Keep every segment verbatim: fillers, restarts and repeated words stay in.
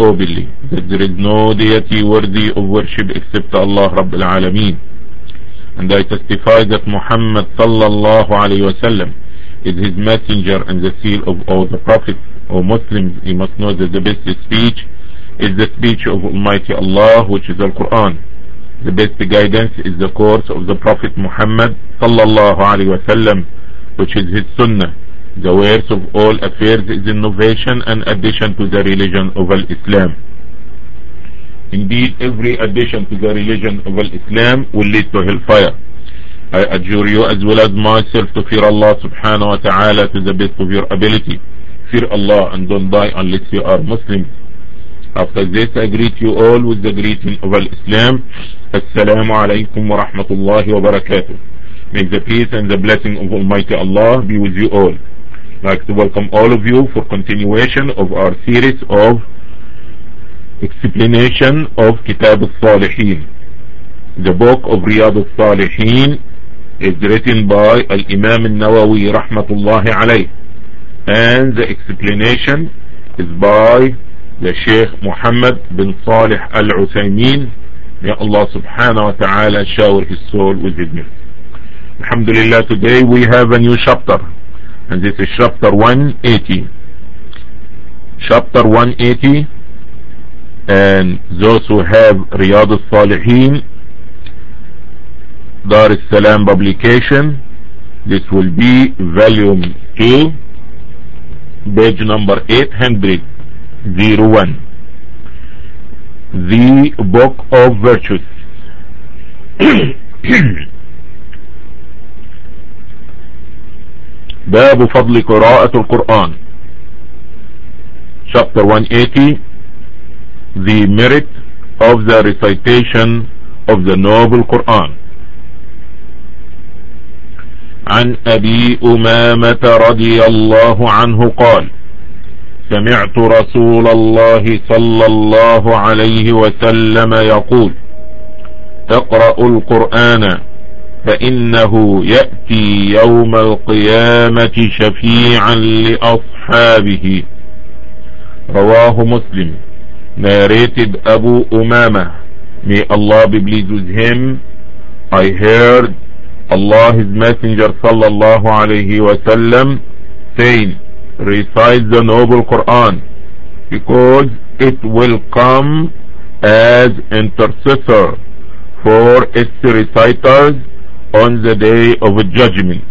openly that there is no deity worthy of worship except Allah Rabbul Alameen, and I testify that Muhammad sallallahu alayhi wa sallam is his messenger and the seal of all the prophets. O Muslims, you must know that the best speech is the speech of Almighty Allah, which is the Quran. The best guidance is the course of the Prophet Muhammad sallallahu alayhi wa sallam, which is his sunnah. The worst of all affairs is innovation and addition to the religion of Islam. Indeed, every addition to the religion of Islam will lead to hellfire. I adjure you as well as myself to fear Allah subhanahu wa ta'ala to the best of your ability. Fear Allah and don't die unless you are Muslims. After this, I greet you all with the greeting of Islam. Assalamu alaikum wa rahmatullahi wa barakatuh. May the peace and the blessing of Almighty Allah be with you all. I'd like to welcome all of you for continuation of our series of explanation of Kitab al-Salihin. The book of Riyadh al-Salihin is written by Al-Imam al-Nawawi rahmatullahi alayh, and the explanation is by the Sheikh Muhammad bin Salih al-Uthaymeen. May Allah subhanahu wa ta'ala shower his soul with his mercy. Alhamdulillah, today we have a new chapter, and this is chapter one eighty. Chapter one eighty, and those who have Riyadh al-Salihin, Dar es-Salam publication, this will be volume two, page number eight hundred one, the book of virtues. باب فضل قراءة القرآن. Chapter one eighty, the merit of the recitation of the noble Quran. عن أبي أمامة رضي الله عنه قال: سمعت رسول الله صلى الله عليه وسلم يقول: اقرأوا القرآن فإنه يأتي يوم القيامة شفيعا لأصحابه. رواه مسلم. Narrated Abu Umama, may Allah be pleased with him, I heard Allah his messenger sallallahu alayhi wa sallam saying, recite the noble Quran, because it will come as intercessor for its reciters on the day of judgment.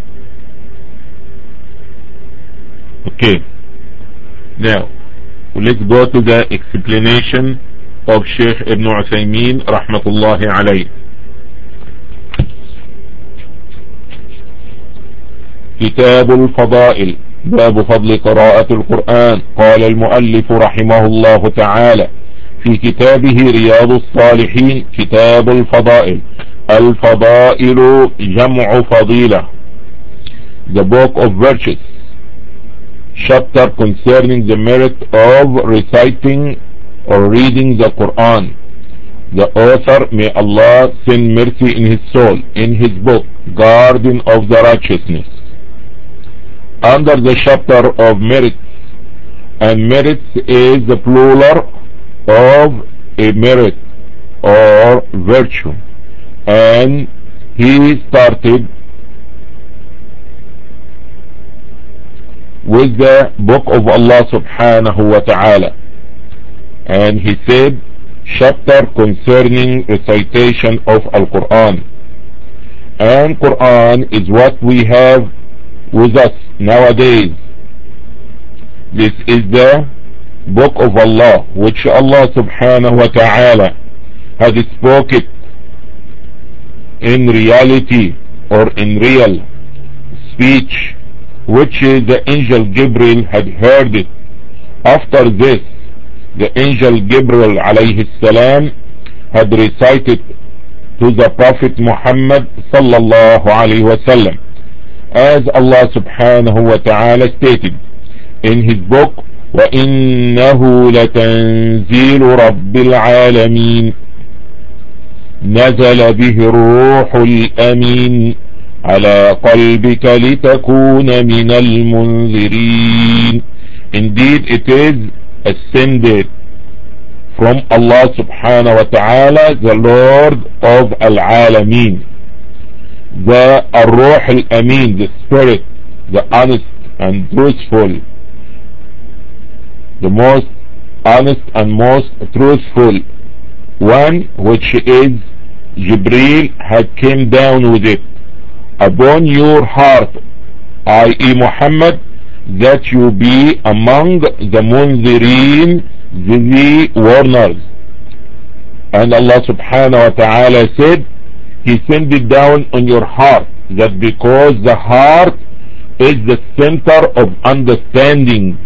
Okay, now let's go to the explanation of Sheikh Ibn Uthaymeen rahmatullahi alayh. كتاب الفضائل، باب فضل قراءة القرآن. قال المؤلف رحمه الله تعالى في كتابه رياض الصالحين: كتاب الفضائل. الفضائل جمع فضيلة, the book of virtues, chapter concerning the merit of reciting or reading the Quran. The author, may Allah send mercy in his soul, in his book, Garden of the Righteousness, under the chapter of merits, and merits is the plural of a merit or virtue, and he started with the book of Allah subhanahu wa ta'ala, and he said chapter concerning recitation of Al-Quran. And Quran is what we have with us nowadays. This is the book of Allah, which Allah subhanahu wa ta'ala has spoken in reality or in real speech, which the angel Gabriel had heard it. After this, the angel Gabriel alayhi salam had recited to the Prophet Muhammad sallallahu alayhi wa sallam, as Allah subhanahu wa ta'ala stated in his book, وَإِنَّهُ لَتَنزِيلُ رَبِّ الْعَالَمِينَ نزل به الروح الأمين على قلبك لتكون من المنذرين. Indeed, it is ascended from Allah subhanahu wa ta'ala, the Lord of Al-Alameen, the Ar-Ruh Al-Amin, the Spirit, the honest and truthful, the most honest and most truthful one, which is Jibreel, had came down with it upon your heart, that is Muhammad, that you be among the Munzireen, the warners. And Allah subhanahu wa ta'ala said He sent it down on your heart, that because the heart is the center of understanding,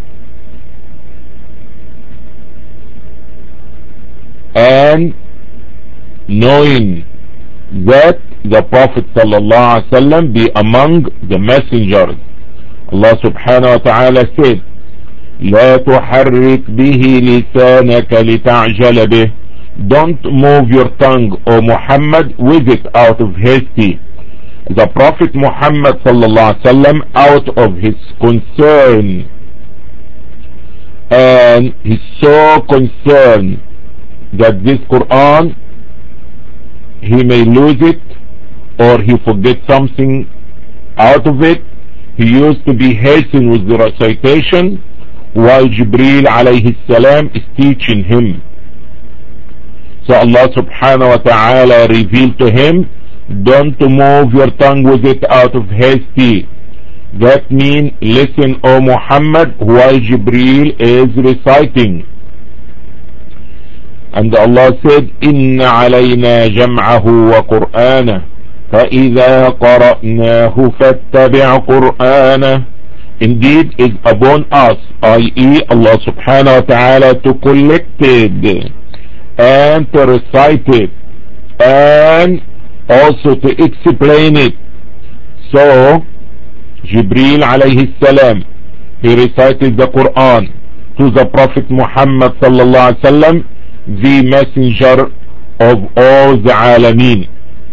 and knowing that the Prophet sallallahu alaihi wasallam be among the messengers. Allah subhanahu wa ta'ala said, لا تحرك به لسانك لتعجل به. Don't move your tongue, O Muhammad, with it out of hasty. The Prophet Muhammad sallallahu alaihi wasallam, out of his concern, and he's so concerned that this Quran, he may lose it or he forget something out of it, he used to be hastened with the recitation while Jibreel alayhi salam is teaching him. So Allah subhanahu wa ta'ala revealed to him, don't move your tongue with it out of hasty. That means listen, O Muhammad, while Jibreel is reciting. And Allah said, إِنَّ عَلَيْنَا جَمْعَهُ وَقُرْآنَهُ فَإِذَا قَرَأْنَاهُ فَاتَّبِعْ قُرْآنَهُ. Indeed is upon us, that is Allah subhanahu wa ta'ala, to collect it and to recite it and also to explain it. So Jibreel alayhi salam, he recited the Quran to the Prophet Muhammad sallallahu alaihi wasallam, the messenger of all the Alameen.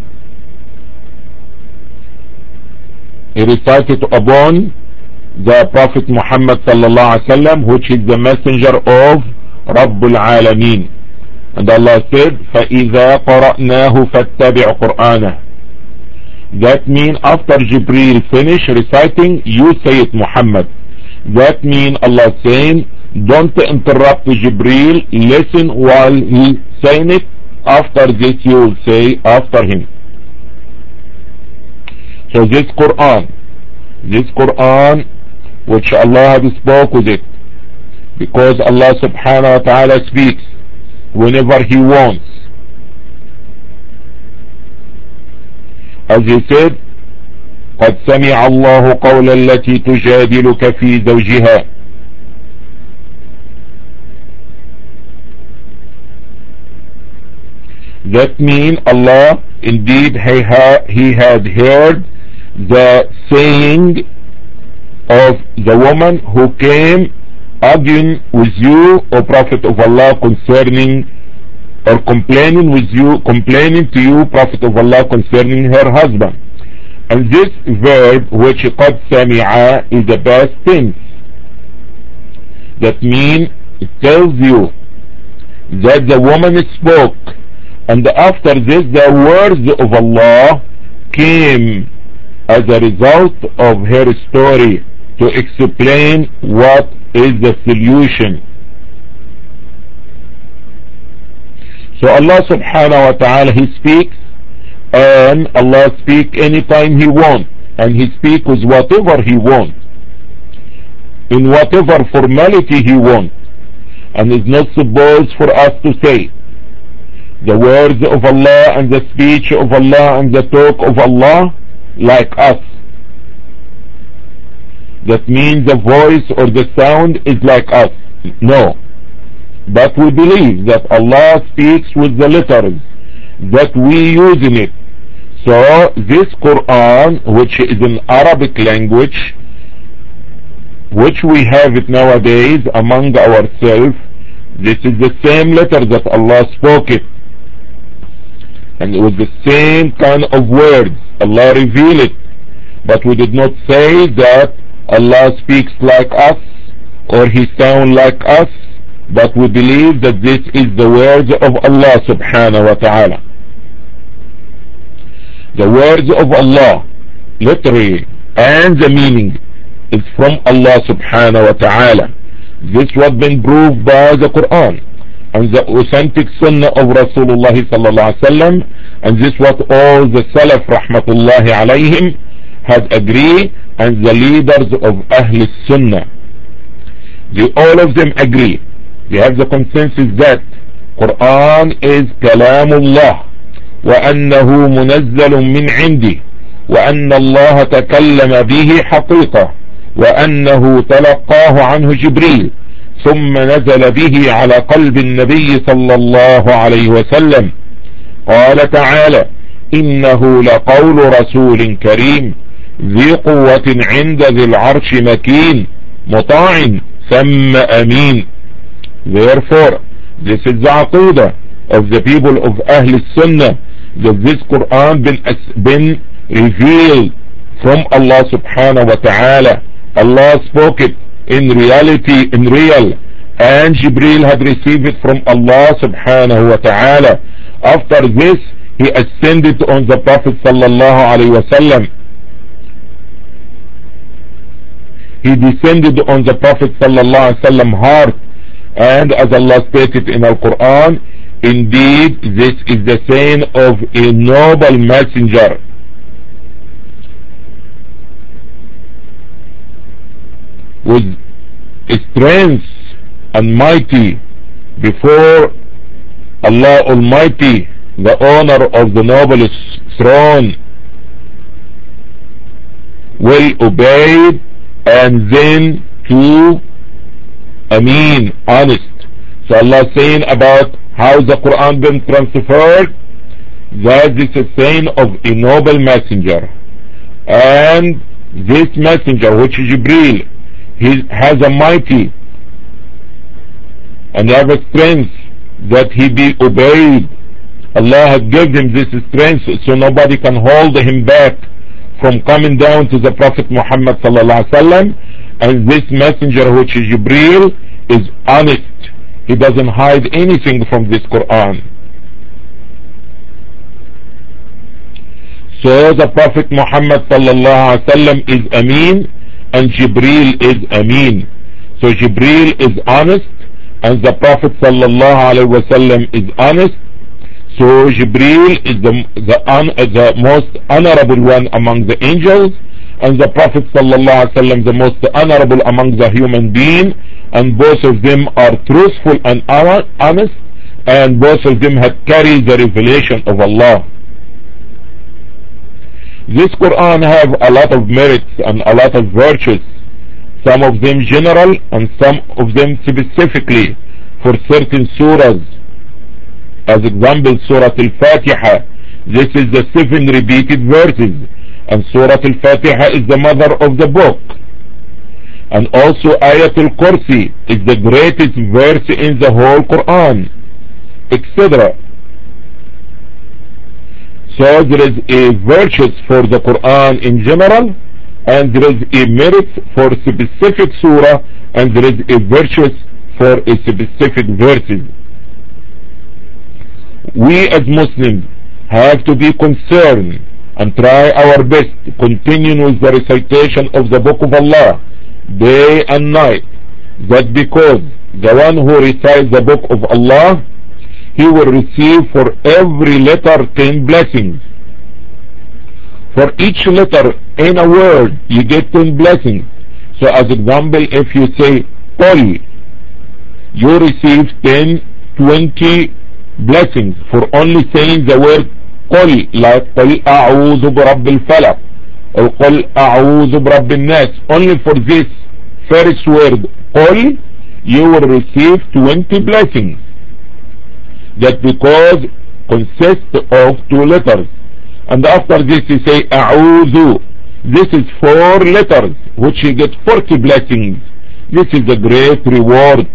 He recited upon the Prophet Muhammad sallallahu alaihi wasallam, which is the messenger of Rabbul Alameen. And Allah said, فَإِذَا قَرَأْنَاهُ فَاتَّبِعْ قُرْآنَهُ. That means after Jibreel finish reciting, you say it, Muhammad. That means Allah saying, don't interrupt Jibreel, listen while he saying it. After this you will say after him. So this Quran, this Quran which Allah has spoke with it, because Allah subhanahu wa ta'ala speaks whenever He wants. As He said, قد سمع الله قول التي تجادلك في زوجها. That means Allah indeed he, ha he had heard the saying of the woman who came arguing with you, O Prophet of Allah, concerning or complaining with you, complaining to you, Prophet of Allah, concerning her husband. And this verb, which قد سمع, is the past tense. That means it tells you that the woman spoke, and after this the words of Allah came as a result of her story to explain what is the solution. So Allah subhanahu wa ta'ala, He speaks, and Allah speaks anytime He wants, and He speaks with whatever He wants, in whatever formality He wants, and is not supposed for us to say. The words of Allah and the speech of Allah and the talk of Allah like us. That means the voice or the sound is like us. No. But we believe that Allah speaks with the letters that we use in it. So this Quran, which is in Arabic language, which we have it nowadays among ourselves, this is the same letter that Allah spoke it. And it was the same kind of words. Allah revealed it. But we did not say that Allah speaks like us, or He sounds like us, but we believe that this is the words of Allah subhanahu wa ta'ala. The words of Allah, literally, and the meaning is from Allah subhanahu wa ta'ala. This was been proved by the Quran and the authentic Sunnah of Rasulullah sallallahu alaihi wasallam, and this what all the Salaf rahmatullahi alayhim had agreed, and the leaders of Ahl Sunnah, they all of them agree. They have the consensus that Quran is Kalamullah, وأنه منزل من عنده، وأن الله تكلم به حقيقة، وأنه تلقاه عنه جبريل ثم نزل به على قلب النبي صلى الله عليه وسلم. قال تعالى: إنه لقول رسول كريم ذي قوة عند ذي العرش مكين مطاع ثم أمين. Therefore, this is the aqidah of the people of Ahl Sunnah, that this Quran been, been revealed from Allah subhanahu wa ta'ala. Allah spoke it in reality, in real, and Jibreel had received it from Allah subhanahu wa ta'ala. After this, he ascended on the Prophet sallallahu alayhi wa sallam. He descended on the Prophet sallallahu alayhi wa sallam heart, and as Allah stated in Al-Quran, indeed this is the saying of a noble messenger. With strength and mighty before Allah Almighty, the owner of the noblest throne, will obey, and then to Ameen, honest. So Allah saying about how the Quran been transferred, that this is saying of a noble messenger, and this messenger, which is Jibreel, he has a mighty and have a strength that he be obeyed. Allah has given him this strength, so nobody can hold him back from coming down to the Prophet Muhammad sallallahu alaihi wasallam. And this messenger, which is Jibreel, is honest. He doesn't hide anything from this Quran. So the Prophet Muhammad sallallahu alaihi wasallam is Ameen, and Jibreel is Ameen. So Jibreel is honest, and the Prophet sallallahu alaihi wasallam is honest. So Jibreel is the the, un, the most honorable one among the angels, and the Prophet sallallahu alaihi wasallam the most honorable among the human beings, and both of them are truthful and honest, and both of them have carried the revelation of Allah. This Quran have a lot of merits and a lot of virtues, some of them general and some of them specifically for certain surahs. As example, Surah Al-Fatiha, this is the seven repeated verses, and Surah Al-Fatiha is the mother of the book. And also Ayatul Kursi is the greatest verse in the whole Quran, et cetera. So there is a virtues for the Quran in general, and there is a merit for specific surah, and there is a virtues for a specific verses. We as Muslims have to be concerned and try our best to continue with the recitation of the Book of Allah day and night. That because the one who recites the Book of Allah, he will receive for every letter ten blessings. For each letter in a word, you get ten blessings. So as example, if you say Qul, you receive ten, twenty blessings for only saying the word Qul, like Qul a'udhu bi rabbil falaq, or Qul a'udhu bi rabbin nas. Only for this first word Qul, you will receive twenty blessings. That because consists of two letters. And after this you say A'udhu. This is four letters, which you get forty blessings. This is a great reward.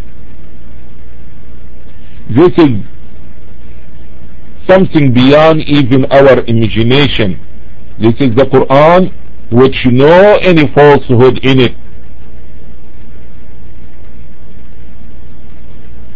This is something beyond even our imagination. This is the Quran, which no any falsehood in it.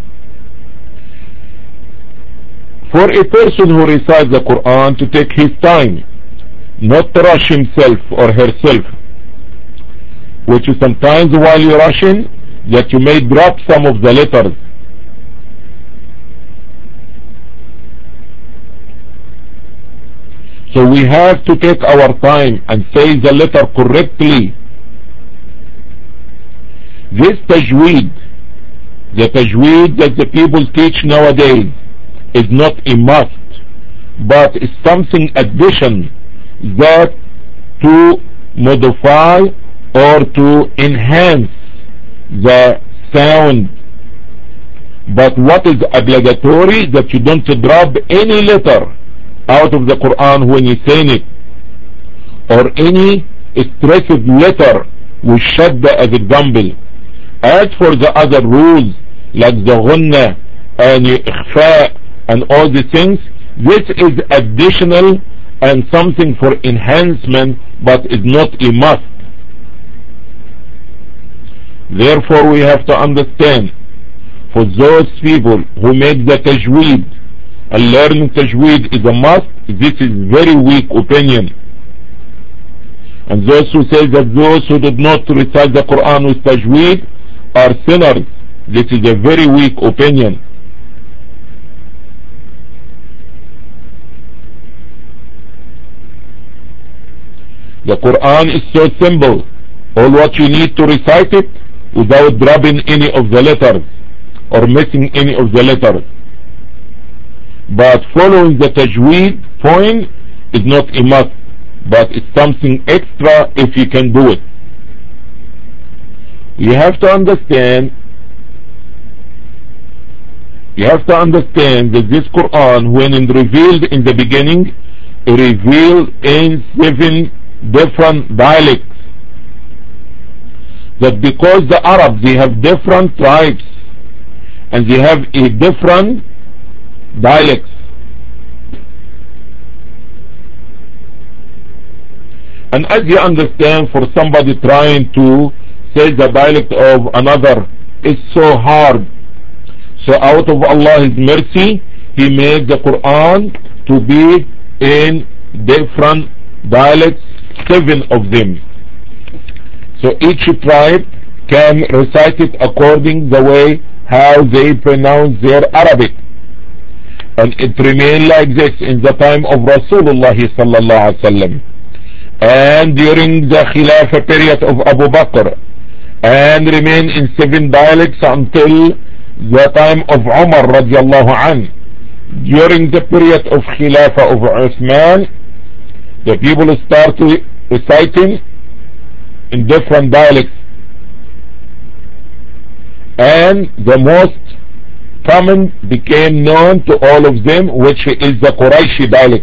for a person who recites the Quran to take his time, not to rush himself or herself, which is sometimes while you're rushing that you may drop some of the letters. So we have to take our time and say the letter correctly. This tajweed, the tajweed that the people teach nowadays, is not a must, but is something addition that to modify or to enhance the sound. But what is obligatory, that you don't drop any letter out of the Quran when you're saying it, or any stressed letter with shadda as example. As for the other rules like the ghunna and ikhfa and all these things, this is additional and something for enhancement, but is not a must. Therefore we have to understand, for those people who make the tajweed and learning tajweed is a must, this is very weak opinion. And those who say that those who did not recite the Quran with tajweed are sinners, this is a very weak opinion. The Quran is so simple. All what you need to recite it without dropping any of the letters or missing any of the letters. But following the tajweed point is not a must, but it's something extra if you can do it. You have to understand you have to understand that this Quran, when it revealed in the beginning, it revealed in seven different dialects. That because the Arabs, they have different tribes and they have a different dialects. And as you understand, for somebody trying to say the dialect of another is so hard. So out of Allah's mercy, He made the Quran to be in different dialects, seven of them. So each tribe can recite it according the way how they pronounce their Arabic. And it remained like this in the time of Rasulullah sallallahu alaihi wasallam, and during the Khilafah period of Abu Bakr, and remain in seven dialects until the time of Umar radiallahu anhu. During the period of Khilafah of Uthman, the people started reciting in different dialects, and the most common became known to all of them, which is the Qurayshi dialect,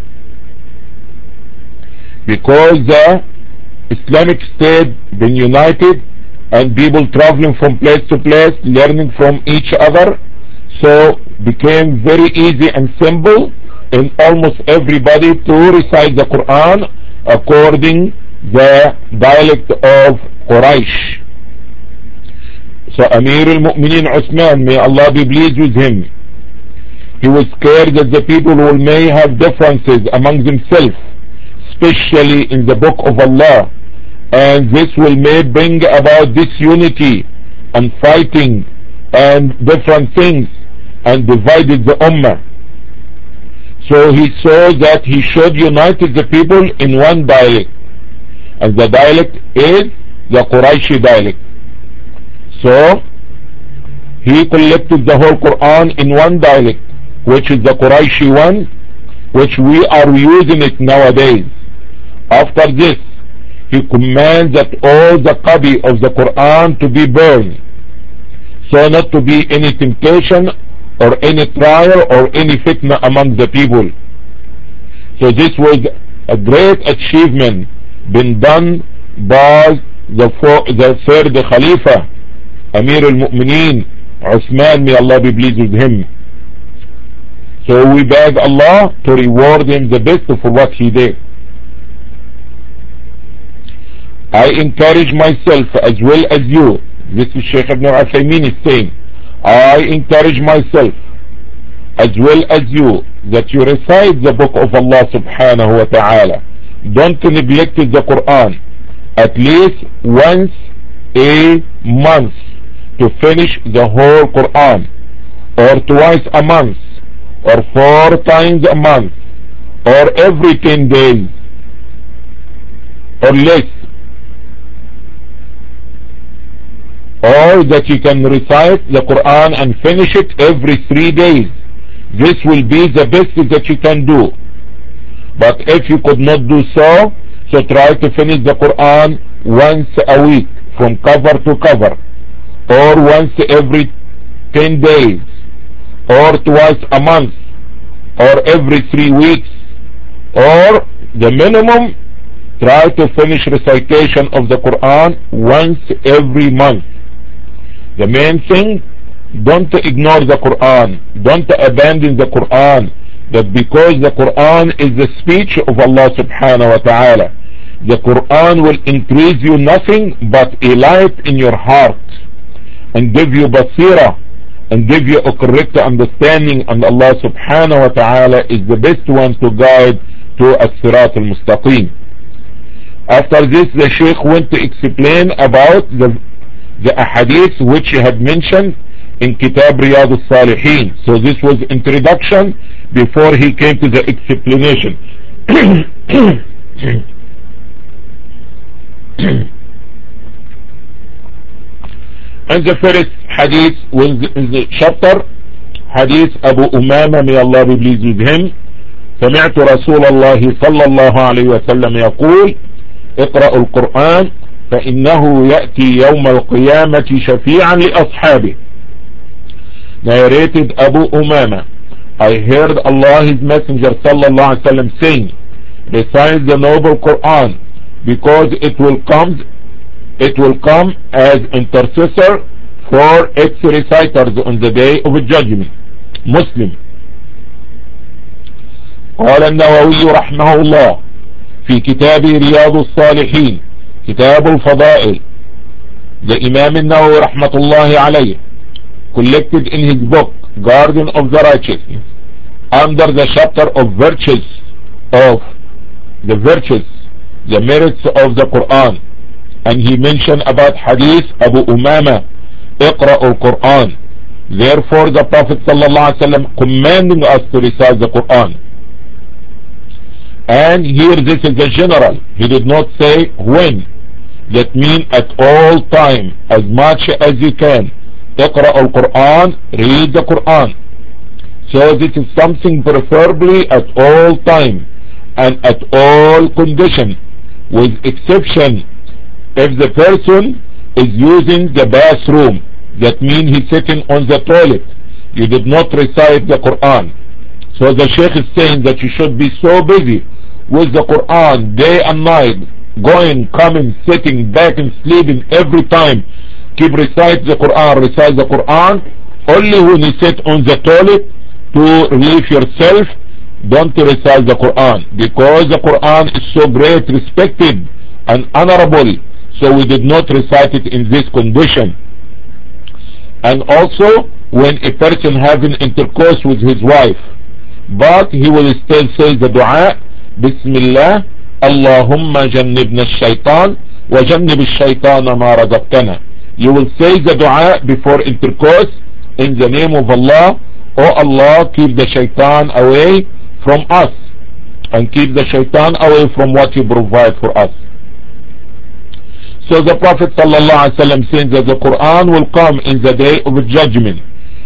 because the Islamic State been united and people traveling from place to place, learning from each other, so became very easy and simple in almost everybody to recite the Quran according the dialect of Quraysh. So Amir al-Mu'mineen Uthman, may Allah be pleased with him, he was scared that the people will may have differences among themselves, especially in the book of Allah, and this will may bring about disunity and fighting and different things and divided the ummah. So he saw that he should unite the people in one dialect, and the dialect is the Qurayshi dialect. So he collected the whole Quran in one dialect, which is the Qurayshi one, which we are using it nowadays. After this, he commands that all the copy of the Quran to be burned, so not to be any temptation or any trial or any fitna among the people. So this was a great achievement been done by the, four, the third Khalifa, Amir al-Mu'mineen Uthman, may Allah be pleased with him. So we beg Allah to reward him the best for what he did. I encourage myself as well as you, this is Shaykh Ibn Uthaymeen is saying, I encourage myself as well as you, that you recite the book of Allah subhanahu wa ta'ala. Don't neglect the Quran. At least once a month to finish the whole Quran, or twice a month, or four times a month, or every ten days or less, or that you can recite the Quran and finish it every three days. This will be the best that you can do. But if you could not do so, so try to finish the Quran once a week from cover to cover, or once every ten days, or twice a month, or every three weeks, or the minimum, try to finish recitation of the Quran once every month. The main thing, don't ignore the Quran, don't abandon the Quran, that because the Quran is the speech of Allah subhanahu wa ta'ala, the Quran will increase you nothing but a light in your heart and give you basira and give you a correct understanding, and Allah subhanahu wa ta'ala is the best one to guide to as-sirat al-mustaqim. After this, the Shaykh went to explain about the the ahadith which he had mentioned in Kitab Riyadh al-Salihin. So this was introduction before he came to the explanation. And the first hadith was in the chapter, hadith Abu Umama, may Allah be pleased with him. سمعت رسول الله صلى الله عليه وسلم يقول اقرأوا القرآن فإنه يأتي يوم القيامة شفيعا لأصحابه. Narrated Abu Umama, I heard Allah His Messenger sallallahu alaihi wasallam saying, recite the noble Quran, because it will come it will come as intercessor for its reciters on the day of judgment. Muslim. قال النووي رحمه الله في كتاب رياض الصالحين كتاب الفضائل. The Imam النووي رحمة الله عليه collected in his book Garden of the Righteousness under the chapter of virtues of the virtues, the merits of the Quran, and he mentioned about hadith Abu Umama, اقرأ القرآن. Therefore the Prophet sallallahu alaihi wasallam commanding us to recite the Quran. And here this is the general, he did not say when. That means at all time, as much as you can. اقرأ القرآن, read the Quran. So this is something preferably at all time and at all condition, with exception if the person is using the bathroom. That means he's sitting on the toilet. You did not recite the Quran. So the Shaykh is saying that you should be so busy with the Quran day and night, going, coming, sitting, back and sleeping every time. Keep recite the Quran, recite the Quran. Only when you sit on the toilet to relieve yourself, don't recite the Quran, because the Quran is so great, respected and honorable. So we did not recite it in this condition. And also when a person having intercourse with his wife, but he will still say the dua, Bismillah, Allahumma jannibna ash-shaytan wa jannib ash-shaytana ma razaqtana. You will say the dua before intercourse in the name of Allah. Oh Allah, keep the shaitan away from us and keep the shaitan away from what you provide for us. So the Prophet sallallahu alaihi wasallam says that the Quran will come in the day of judgment.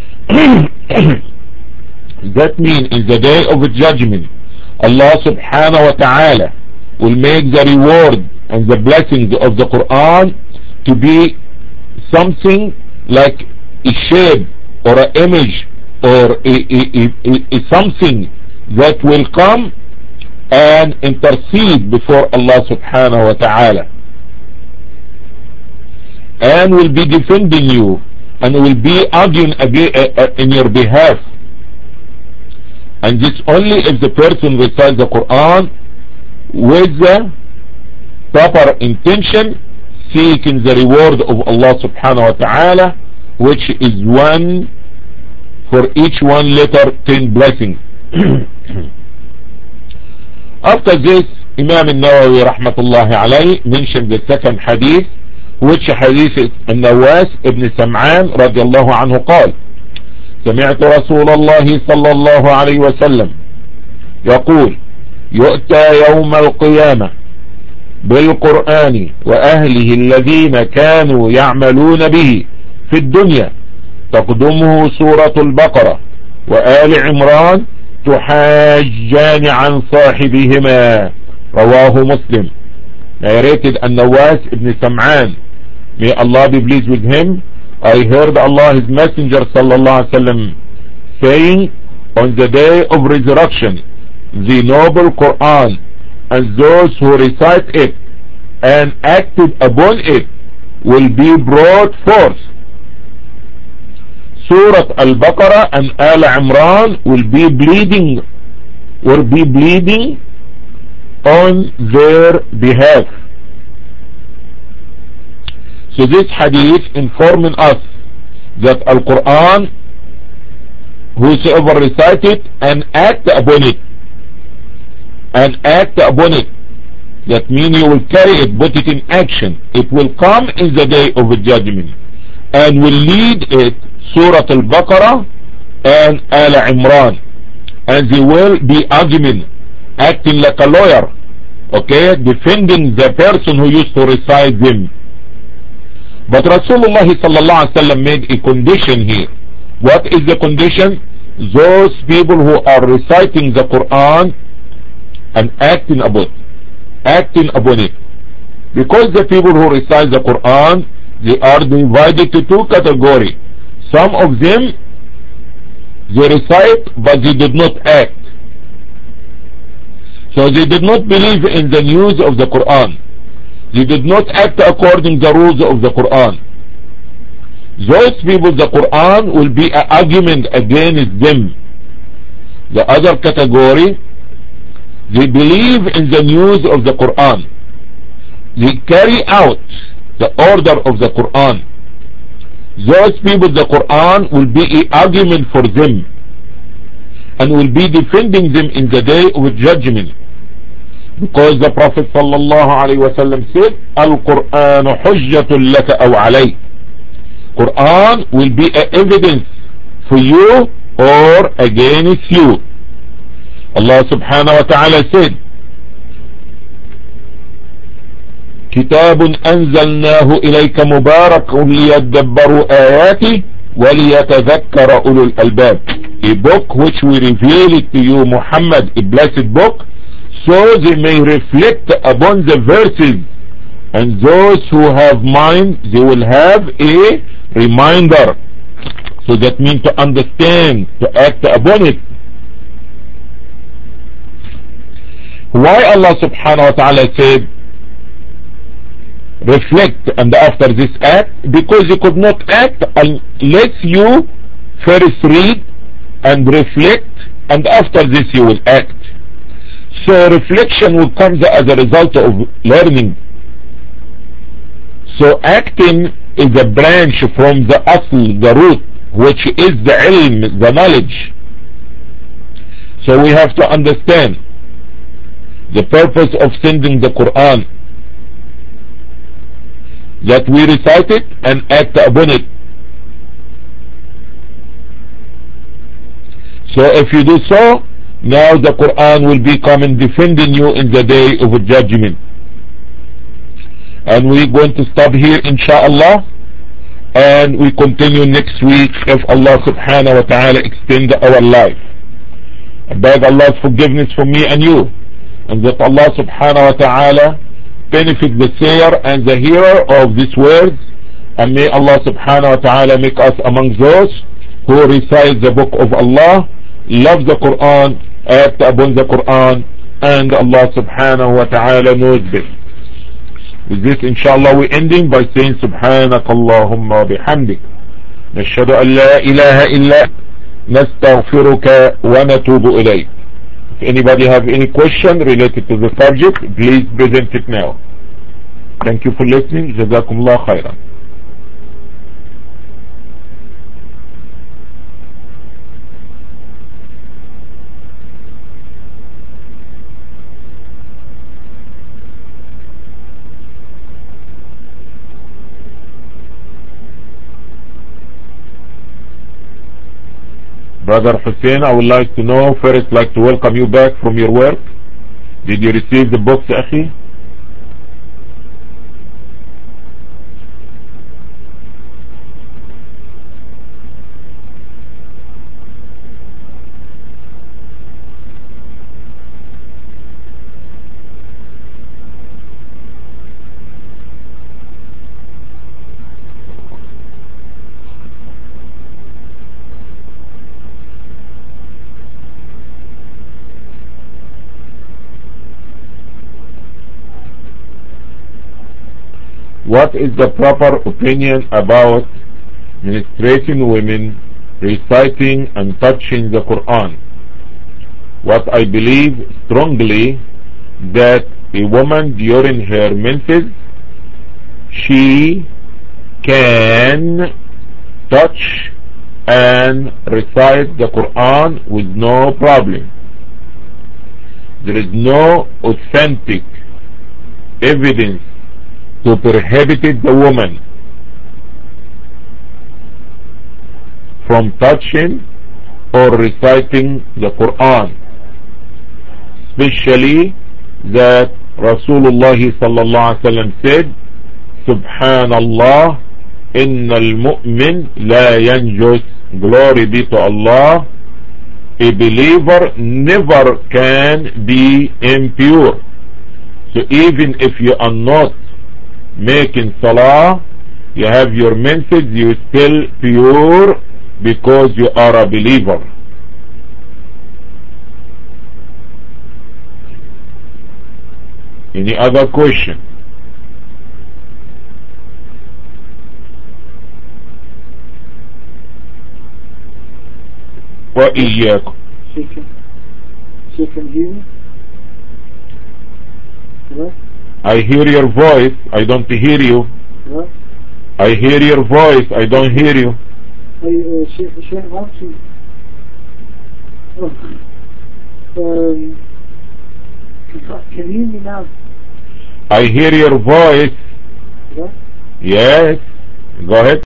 That means in the day of judgment, Allah subhanahu wa ta'ala will make the reward and the blessings of the Quran to be something like a shape or an image or a, a, a, a something that will come and intercede before Allah subhanahu wa ta'ala, and will be defending you and will be arguing in your behalf. And this only if the person recites the Quran with the proper intention, seeking the reward of Allah subhanahu wa ta'ala, which is one for each one letter ten blessings. After this, Imam al-Nawawi rahmatullahi alayhi mentioned the second hadith, which hadith is النواس ابن سمعان رضي الله عنه قال: سمعت رسول الله صلى الله عليه وسلم يقول: يؤتى يوم القيامة بالقرآن وأهله الذين كانوا يعملون به في الدنيا، تقدمه سورة البقرة وآل عمران تحاجان عن صاحبهما. رواه مسلم. Narrated النواس ابن سمعان, may Allah be pleased with him, I heard Allah His Messenger sallallahu alaihi wasallam saying, on the day of resurrection, the noble Quran and those who recite it and acted upon it will be brought forth. Surah Al-Baqarah and Al Imran will be bleeding, will be bleeding on their behalf. So this hadith informing us that Al-Quran, whosoever recite it and act upon it, and act upon it, that means you will carry it, put it in action, it will come in the day of the judgment and will lead it, Surah Al-Baqarah and Al Imran, and they will be arguing, acting like a lawyer, okay, defending the person who used to recite them. But Rasulullah sallallahu alaihi wasallam made a condition here. What is the condition? Those people who are reciting the Quran and acting upon it, acting upon it. Because the people who recite the Quran, they are divided to two categories. Some of them, they recite but they did not act. So they did not believe in the news of the Quran. They did not act according to the rules of the Quran. Those people, the Quran will be an argument against them. The other category, they believe in the news of the Quran. They carry out the order of the Quran. Those people, the Quran will be an argument for them and will be defending them in the day of judgment. Because the Prophet sallallahu alaihi wasallam said, Al-Quran hujjatun laka aw alayk. Quran will be an evidence for you or against you. Allah subhanahu wa ta'ala said, كتاب أنزلناه إليك مبارك ليدبروا آياته وليتذكر أولو الألباب. A book which we reveal it to you, Muhammad, a blessed book, so they may reflect upon the verses, and those who have mind, they will have a reminder. So that means to understand, to act upon it. Why Allah subhanahu wa ta'ala said reflect and after this act? Because you could not act unless you first read and reflect, and after this you will act. So reflection will come as a result of learning. So acting is a branch from the asl, the root, which is the ilm, the knowledge. So we have to understand the purpose of sending the Quran, that we recite it and act upon it. So if you do so, now the Quran will be coming defending you in the day of judgment. And we're going to stop here inshallah, and we continue next week if Allah subhanahu wa ta'ala extend our life. I beg Allah's forgiveness for me and you, and that Allah subhanahu wa ta'ala benefit the sayer and the hearer of these words, and may Allah subhanahu wa ta'ala make us among those who recite the book of Allah, love the Quran, act upon the Quran, and Allah subhanahu wa ta'ala knows best. With this inshallah we ending by saying subhanakallahumma bihamdik nashhadu an la ilaha illa nastaghfiruka wa natubu ilayk. If anybody have any question related to the subject, please present it now. Thank you for listening. Jazakumullah khairan. Brother Hussein, I would like to know, first like to welcome you back from your work. Did you receive the books, Akhi? What is the proper opinion about menstruating women reciting and touching the Quran? What I believe strongly, that a woman during her menses, she can touch and recite the Quran with no problem. There is no authentic evidence to prohibit the woman from touching or reciting the Quran, especially that Rasulullah sallallahu alaihi wasallam said, Subhanallah, innal mu'min la yanjus, glory be to Allah, a believer never can be impure. So even if you are not making salah, you have your menses, you still pure because you are a believer. Any other question? وإياكم. She can, she can hear me? What? I hear your voice, I don't hear you. What? I hear your voice, I don't hear you. I, uh, she, she wants to. Oh. Um, can you hear me now? I hear your voice. What? Yes, go ahead.